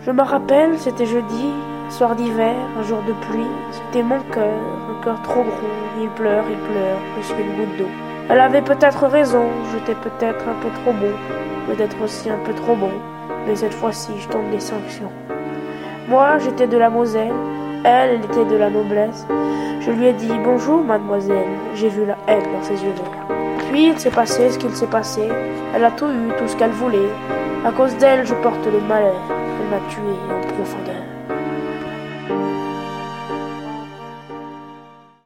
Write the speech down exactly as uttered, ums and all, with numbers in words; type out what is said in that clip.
Je me rappelle, c'était jeudi, un soir d'hiver, un jour de pluie. C'était mon cœur, un cœur trop gros. Il pleure, il pleure, plus qu'une goutte d'eau. Elle avait peut-être raison, j'étais peut-être un peu trop beau, peut-être aussi un peu trop bon. Mais cette fois-ci, je tente des sanctions. Moi, j'étais de la Moselle, elle, elle était de la noblesse. Je lui ai dit « Bonjour, mademoiselle », j'ai vu la haine dans ses yeux verts. Puis il s'est passé ce qu'il s'est passé, elle a tout eu, tout ce qu'elle voulait. À cause d'elle, je porte le malheur, elle m'a tué en profondeur.